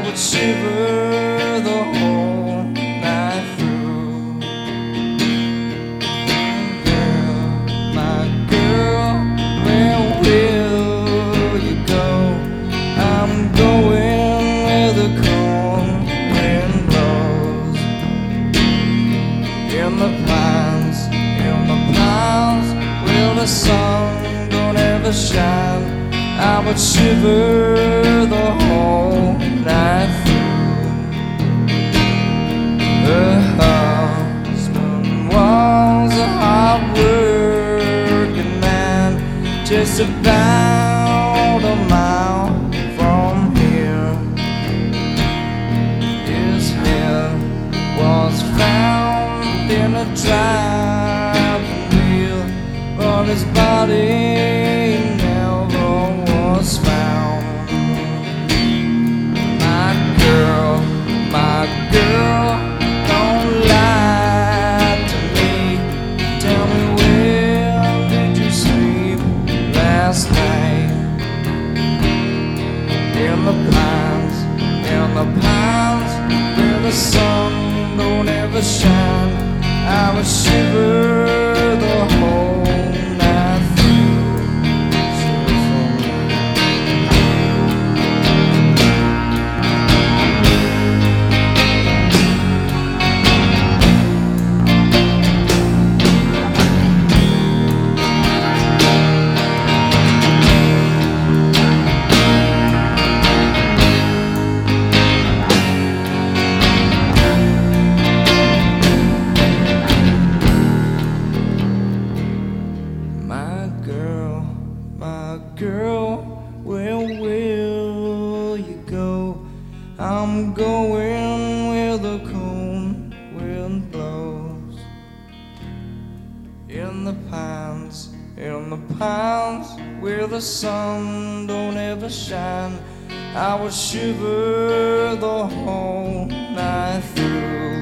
would shiver the whole night through. Girl, my girl, where will you go? I'm going where the cold wind blows. In the pines, where the sun don't ever shine, I would shiver the whole night through. Her husband was a hard-working man, just about a mile from here. His head was found in a driving wheel, but his body never was found. My girl, don't lie to me. Tell me, where did you sleep last night? In the pines, where the sun don't ever shine, I would shiver the whole night through. My girl, where will you go? I'm going where the cold wind blows. In the pines, where the sun don't ever shine, I would shiver the whole night through.